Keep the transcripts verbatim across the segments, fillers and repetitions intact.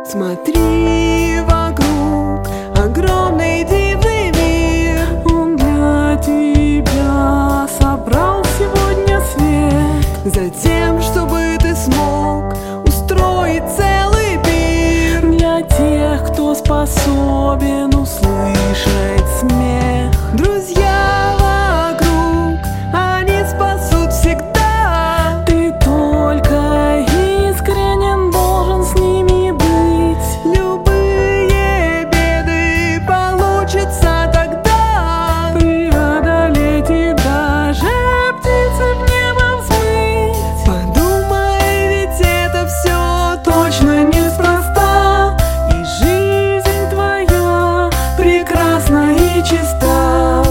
Смотри вокруг, огромный дивный мир. Он для тебя собрал сегодня свет, Затем, чтобы ты смог устроить целый пир. для тех, кто способен услышать смех. Друзья вокруг, они спасут всегда. Ты только искренен должен с ними быть. Любые беды получатся тогда. Преодолеть и даже птицы в небо взмыть. Подумай, ведь это все Точно неспроста, и жизнь твоя прекрасна и чиста.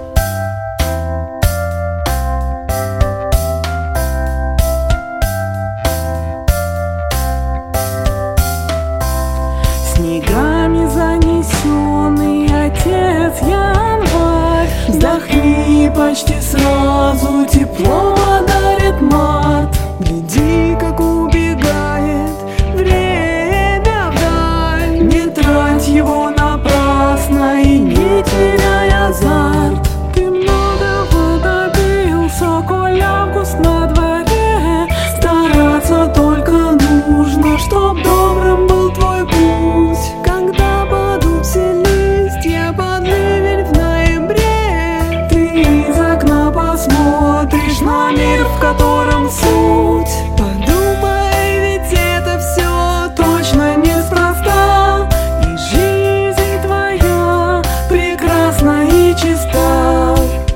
Снегами занесенный отец январь, вздохни, почти сразу тепло одарит март. Гляди, как убегает время вдаль. Не трать его напрасно и не теряй азарт. Ты многого добился, коль август на дворе. Стараться только нужно, чтоб добрым был твой путь. Когда падут все листья под ливень в ноябре, Ты из окна посмотришь на мир, в котором суть. подумай, ведь это все Точно неспроста, и жизнь твоя прекрасна и чиста.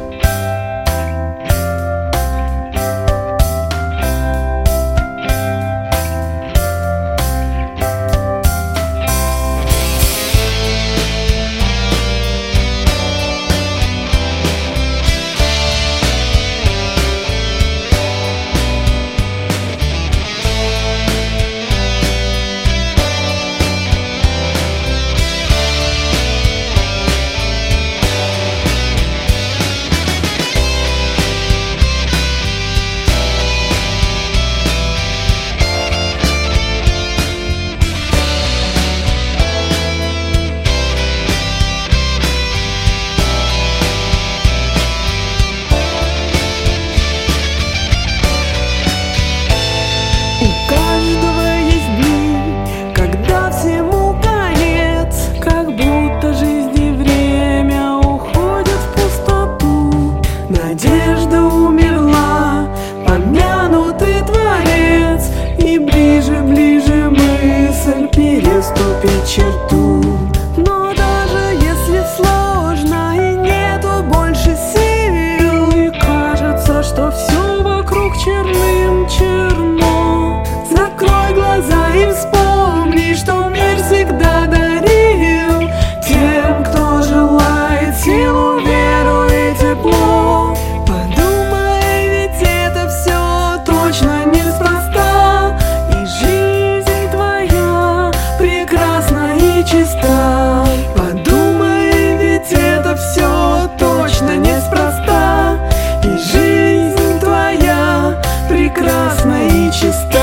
у каждого есть дни, когда всему конец. Как будто жизнь и время уходят в пустоту. Надежда умерла, помянутый творец, И ближе, ближе мысль переступить черту. но даже если сложно и нету больше сил, И кажется, что все вокруг черным черно. закрой глаза и вспомни, что мир всегда дарил Тем, кто желает силу, веру и тепло. Подумай, ведь это все Точно неспроста, и жизнь твоя прекрасна и чиста. Подумай, ведь это все точно неспроста, И жизнь твоя прекрасна и чиста.